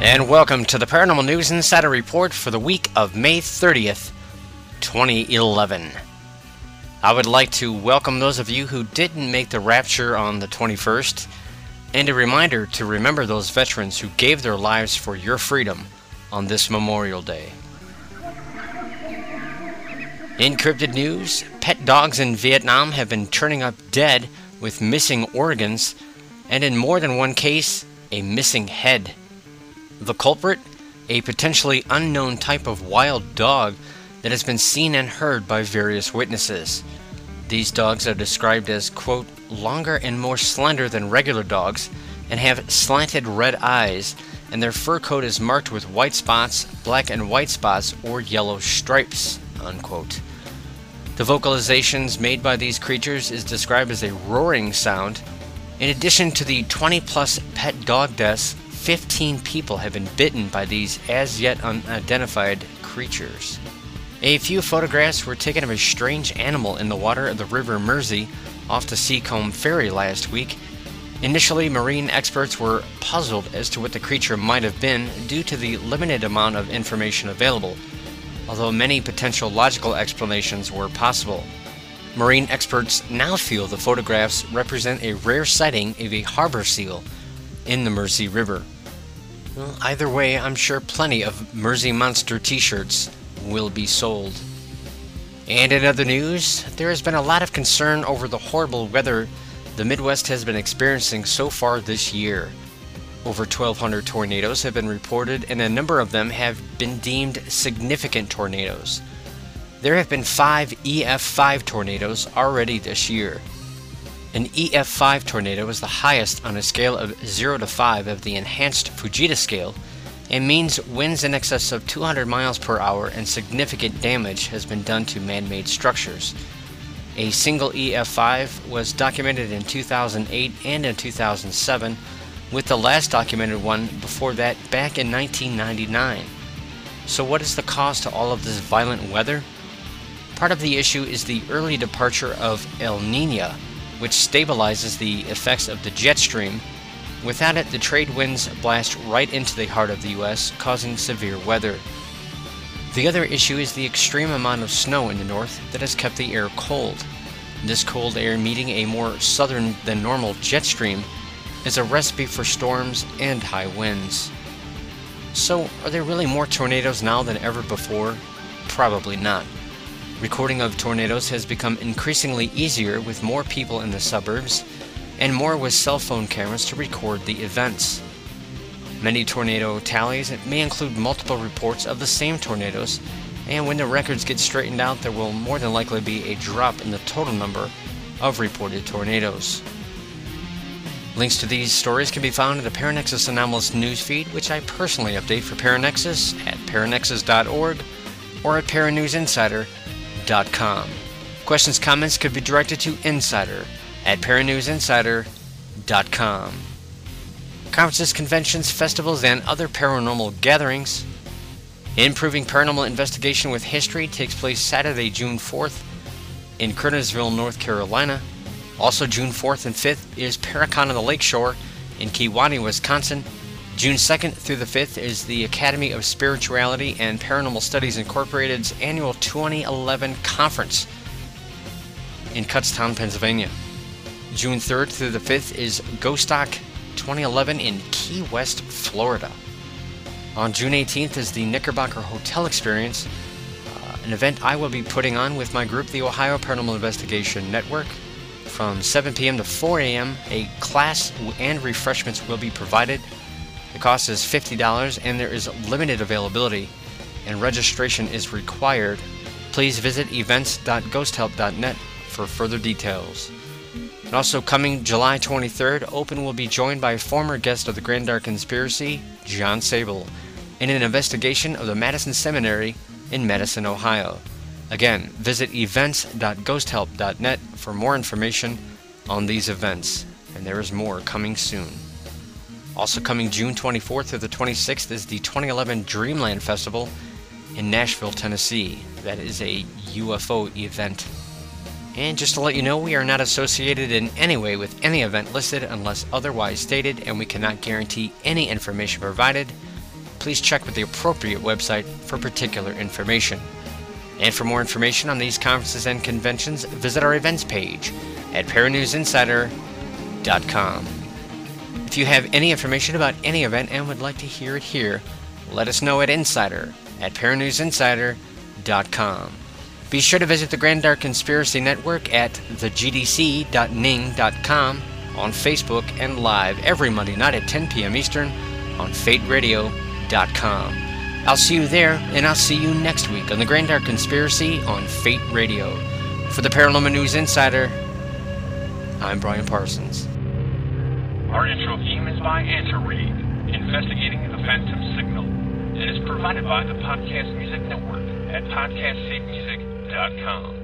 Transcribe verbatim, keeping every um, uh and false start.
And welcome to the Paranormal News Insider Report for the week of May thirtieth, twenty eleven. I would like to welcome those of you who didn't make the rapture on the twenty-first, and a reminder to remember those veterans who gave their lives for your freedom on this Memorial Day. In cryptid news, pet dogs in Vietnam have been turning up dead with missing organs, and in more than one case, a missing head. The culprit? A potentially unknown type of wild dog that has been seen and heard by various witnesses. These dogs are described as, quote, longer and more slender than regular dogs and have slanted red eyes, and their fur coat is marked with white spots, black and white spots, or yellow stripes, unquote. The vocalizations made by these creatures is described as a roaring sound. In addition to the twenty plus pet dog deaths, fifteen people have been bitten by these as yet unidentified creatures. A few photographs were taken of a strange animal in the water of the River Mersey off the Seacombe Ferry last week. Initially, marine experts were puzzled as to what the creature might have been due to the limited amount of information available, although many potential logical explanations were possible. Marine experts now feel the photographs represent a rare sighting of a harbor seal in the Mersey River. Well, either way, I'm sure plenty of Mersey Monster t-shirts will be sold. And in other news, there has been a lot of concern over the horrible weather the Midwest has been experiencing so far this year. Over twelve hundred tornadoes have been reported, and a number of them have been deemed significant tornadoes. There have been five E F five tornadoes already this year. An E F five tornado is the highest on a scale of zero to five of the enhanced Fujita scale and means winds in excess of two hundred miles per hour and significant damage has been done to man-made structures. A single E F five was documented in two thousand eight and in two thousand seven, with the last documented one before that back in nineteen ninety-nine. So what is the cause to all of this violent weather? Part of the issue is the early departure of El Niño, which stabilizes the effects of the jet stream. Without it, the trade winds blast right into the heart of the U S, causing severe weather. The other issue is the extreme amount of snow in the north that has kept the air cold. This cold air meeting a more southern than normal jet stream is a recipe for storms and high winds. So, are there really more tornadoes now than ever before? Probably not. Recording of tornadoes has become increasingly easier with more people in the suburbs and more with cell phone cameras to record the events. Many tornado tallies may include multiple reports of the same tornadoes, and when the records get straightened out, there will more than likely be a drop in the total number of reported tornadoes. Links to these stories can be found in the Paranexus Anomalous newsfeed, which I personally update for Paranexus at paranexus dot org or at paranewsinsider dot com. Questions, comments could be directed to Insider at paranewsinsider dot com. Conferences, conventions, festivals, and other paranormal gatherings. Improving Paranormal Investigation with History takes place Saturday, June fourth in Kernersville, North Carolina. Also June fourth and fifth is Paracon on the Lakeshore in Kewaunee, Wisconsin. June second through the fifth is the Academy of Spirituality and Paranormal Studies Incorporated's annual twenty eleven conference in Kutztown, Pennsylvania. June third through the fifth is Ghost Stock twenty eleven in Key West, Florida. On June eighteenth is the Knickerbocker Hotel Experience, uh, an event I will be putting on with my group, the Ohio Paranormal Investigation Network. From seven p.m. to four a.m., a class and refreshments will be provided. The cost is fifty dollars and there is limited availability, and registration is required. Please visit events dot ghost help dot net for further details. And also coming July twenty-third, Open will be joined by former guest of the Grand Dark Conspiracy, John Sable, in an investigation of the Madison Seminary in Madison, Ohio. Again, visit events dot ghost help dot net for more information on these events, and there is more coming soon. Also coming June twenty-fourth through the twenty-sixth is the twenty eleven Dreamland Festival in Nashville, Tennessee. That is a U F O event. And just to let you know, we are not associated in any way with any event listed unless otherwise stated, and we cannot guarantee any information provided please check with the appropriate website for particular information. And for more information on these conferences and conventions, visit our events page at Paranews Insider dot com. If you have any information about any event and would like to hear it here, let us know at Insider at Paranews Insider dot com. Be sure to visit the Grand Dark Conspiracy Network at the G D C dot ning dot com on Facebook and live every Monday night at ten p.m. Eastern on Fate Radio dot com. I'll see you there, and I'll see you next week on the Grand Dark Conspiracy on Fate Radio. For the Paranormal News Insider, I'm Brian Parsons. Our intro theme is by Antareed, Investigating the Phantom Signal, and is provided by the Podcast Music Network at podcast safe music dot com.